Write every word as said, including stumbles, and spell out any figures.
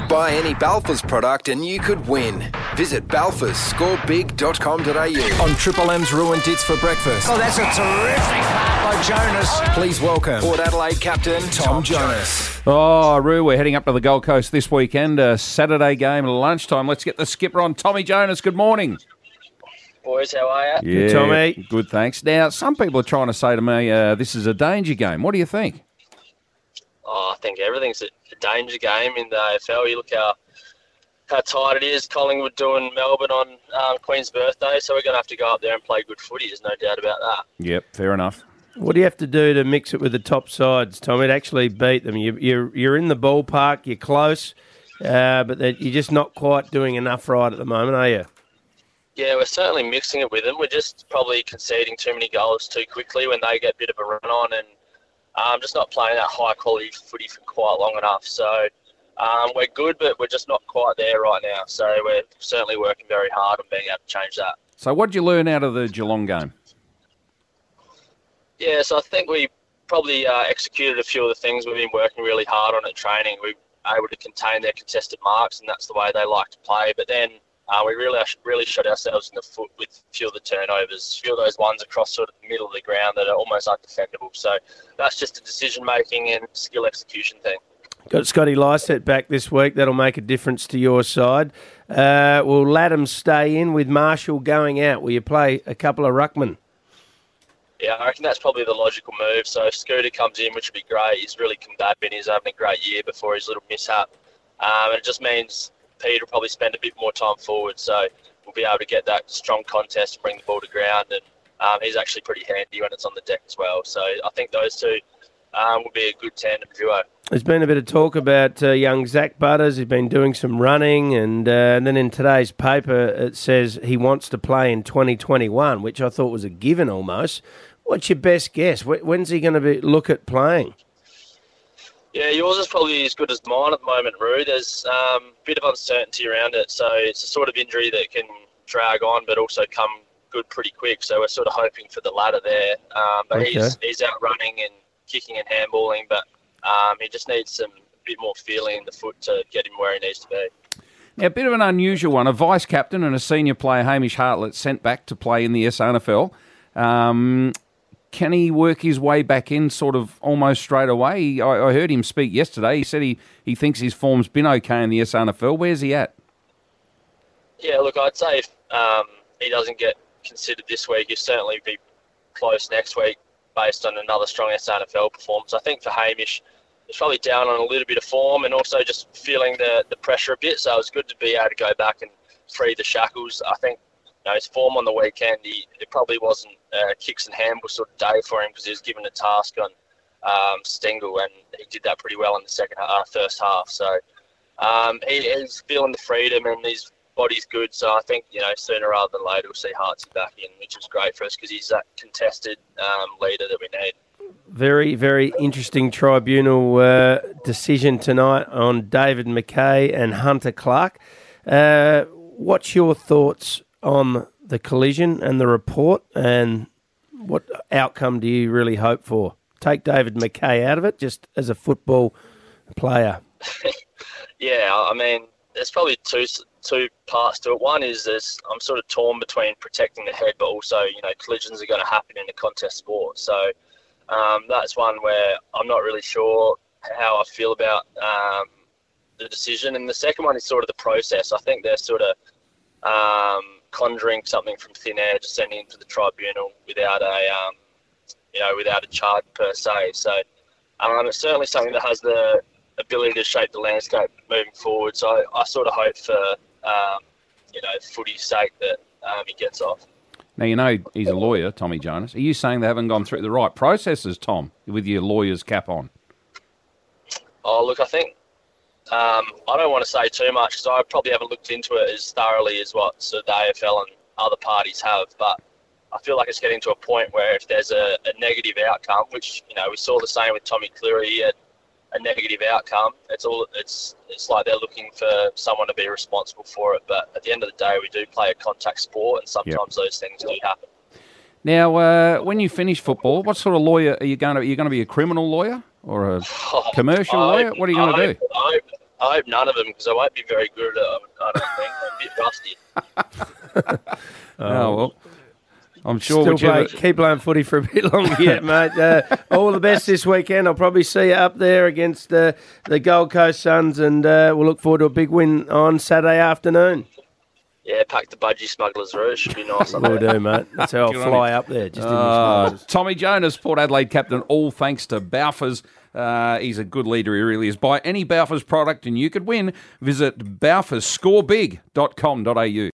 Buy any Balfours product and you could win. Visit balfours score big dot com dot a u. On Triple M's Ruined Dits for breakfast. Oh, that's a terrific part by Jonas. Please welcome Port Adelaide captain Tom, Tom Jonas. Oh, Roo, we're heading up to the Gold Coast this weekend. A Saturday game at lunchtime. Let's get the skipper on. Tommy Jonas, good morning. Boys, how are you? Yeah, good, Tommy. Good, thanks. Now, some people are trying to say to me, uh, this is a danger game. What do you think? Oh, I think everything's a, a danger game in the A F L. You look how how tight it is. Collingwood doing Melbourne on um, Queen's birthday, so we're going to have to go up there and play good footy. There's no doubt about that. Yep, fair enough. What do you have to do to mix it with the top sides, Tommy, to actually beat them? You, you're you're in the ballpark, you're close, uh, but you're just not quite doing enough right at the moment, are you? Yeah, we're certainly mixing it with them. We're just probably conceding too many goals too quickly when they get a bit of a run on, and um, just not playing that high-quality footy for quite long enough. So um, we're good, but we're just not quite there right now. So we're certainly working very hard on being able to change that. So what did you learn out of the Geelong game? Yeah, so I think we probably uh, executed a few of the things we've been working really hard on at training. We were able to contain their contested marks, and that's the way they like to play. But then uh, we really really shot ourselves in the foot with a few of the turnovers, a few of those ones across sort of the middle of the ground that are almost undefendable. So that's just a decision-making and skill execution thing. Got Scotty Lycett back this week. That'll make a difference to your side. Uh, will Laddam stay in with Marshall going out? Will you play a couple of ruckmen? Yeah, I reckon that's probably the logical move. So if Scooter comes in, which would be great, he's really combative. He's having a great year before his little mishap. Um, and it just means Peter will probably spend a bit more time forward. So we'll be able to get that strong contest and bring the ball to ground. And um, he's actually pretty handy when it's on the deck as well. So I think those two um, will be a good tandem duo. There's been a bit of talk about uh, young Zach Butters. He's been doing some running, and, uh, and then in today's paper it says he wants to play in twenty twenty-one, which I thought was a given almost. What's your best guess? When's he going to be look at playing? Yeah, yours is probably as good as mine at the moment, Roo. There's um, a bit of uncertainty around it, so it's a sort of injury that can drag on but also come good pretty quick, so we're sort of hoping for the latter there. Um, but Okay. he's, he's out running and kicking and handballing, but um, he just needs some bit more feeling in the foot to get him where he needs to be. Now, a bit of an unusual one. A vice-captain and a senior player, Hamish Hartlett, sent back to play in the S A N F L. Um, can he work his way back in sort of almost straight away? I, I heard him speak yesterday. He said he, he thinks his form's been okay in the S A N F L. Where's he at? Yeah, look, I'd say if um, he doesn't get considered this week, he'll certainly be close next week based on another strong S A N F L performance. I think for Hamish, he's probably down on a little bit of form and also just feeling the, the pressure a bit, so it was good to be able to go back and free the shackles. I think you know, his form on the weekend, he, it probably wasn't a kicks and handball sort of day for him because he was given a task on um, Stengel, and he did that pretty well in the second uh, first half. So um, he, he's feeling the freedom and his body's good. So I think you know sooner rather than later we'll see Hartsy back in, which is great for us because he's that contested um, leader that we need. Very, very interesting tribunal uh, decision tonight on David McKay and Hunter Clark. Uh, what's your thoughts on the collision and the report, and what outcome do you really hope for? Take David McKay out of it, just as a football player. Yeah, I mean, there's probably two two parts to it. One is there's, I'm sort of torn between protecting the head, but also, you know, collisions are going to happen in a contest sport. So um, that's one where I'm not really sure how I feel about um, the decision. And the second one is sort of the process. I think they're sort of um, conjuring something from thin air, just sending it to the tribunal without a, um, you know, without a charge per se. So um, it's certainly something that has the ability to shape the landscape moving forward. So I, I sort of hope for, um, you know, footy's sake that um, he gets off. Now, you know he's a lawyer, Tommy Jonas. Are you saying they haven't gone through the right processes, Tom, with your lawyer's cap on? Oh, look, I think um, I don't want to say too much because I probably haven't looked into it as thoroughly as what sort of the A F L and other parties have. But I feel like it's getting to a point where if there's a, a negative outcome, which, you know, we saw the same with Tommy Cleary, he had a negative outcome. It's all it's it's like they're looking for someone to be responsible for it. But at the end of the day, we do play a contact sport, and sometimes yep. those things do happen. Now, uh, when you finish football, what sort of lawyer are you going to? Are you going to be a criminal lawyer or a commercial I lawyer? hope, What are you going I to hope, do? I hope, I hope none of them, because I won't be very good at it. I don't think. I'm a bit rusty. Oh, well. I'm sure Still whichever... play, keep playing footy for a bit longer yet, mate. Uh, all the best this weekend. I'll probably see you up there against uh, the Gold Coast Suns, and uh, we'll look forward to a big win on Saturday afternoon. Yeah, pack the budgie smugglers route. Should be nice. We'll do, mate. That's how I'll fly up there. Just in the Uh, smugglers. Tommy Jonas, Port Adelaide captain, all thanks to Balfours. Uh, he's a good leader, he really is. Buy any Balfours product and you could win. Visit balfours score big dot com dot a u.